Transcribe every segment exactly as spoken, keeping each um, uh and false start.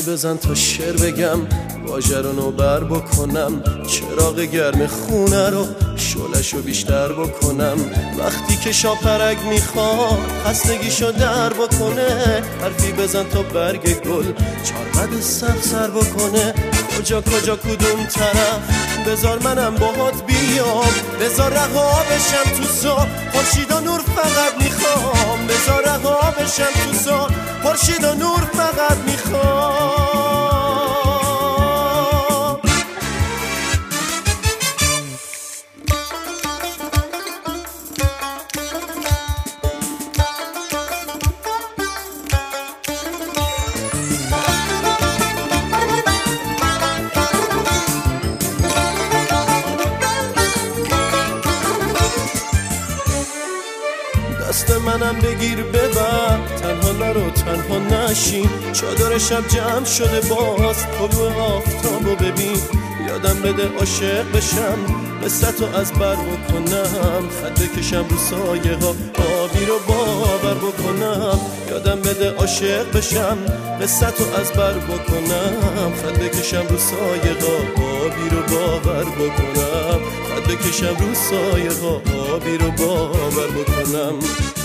بزن تا شعر بگم، واژه رو نوبر بکنم، چراغ گرم خونه رو شعله‌شو بیشتر بکنم. وقتی که شاپرک میخواد خستگیشو در بکنه، حرفی بزن تا برگ گل چارقد سر سر بکنه. کجا کجا کدوم طرف بذار منم باهات بیام، بذار رها بشم تو سا خورشید و نور فقط میخوام، بذار رها بشم تو سا خورشید و نور فقط میخوام. دست منم بگیر ببر، تنها نرو تنها نشین، چادر شب جمع شده باز طلوع آفتابو ببین. یادم بده عاشق بشم، قصتو از بر بکنم، خط بکشم رو سایه ها آبی رو باور بکنم. یادم بده عاشق بشم، قصتو از بر بکنم، خط بکشم رو سایه ها آبی رو باور بکنم، خط بکشم رو سایه ها آبی رو باور بکنم.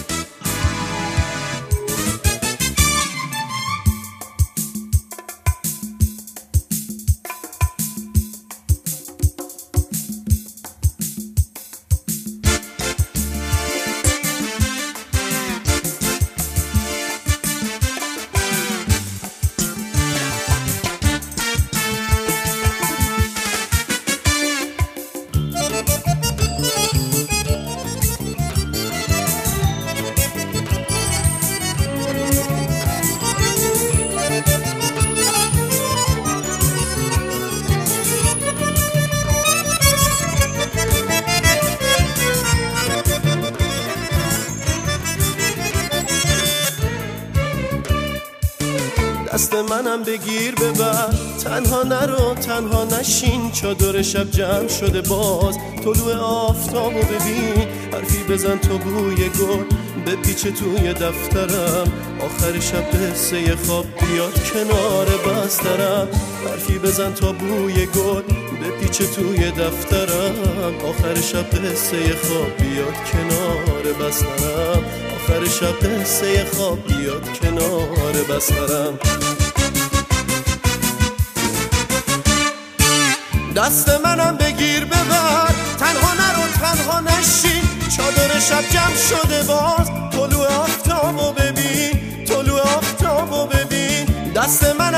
دست منم بگیر ببر، تنها نرو تنها نشین، چادر شب جمع شده باز طلوع آفتابو ببین. حرفی بزن تا بوی گل بپیچه توی دفترم، آخر شب قصه خواب بیاد کنار بسترم. حرفی بزن تا بوی گل بپیچه توی دفترم، آخر شب قصه خواب بیاد کنار بسترم، آخر شب قصه خواب بیاد کنار بسترم. دست منم بگیر ببر، تنها نرو تنها نشین، چادر شب جمع شده باز طلوع آفتابو ببین، طلوع آفتابو ببین. دست من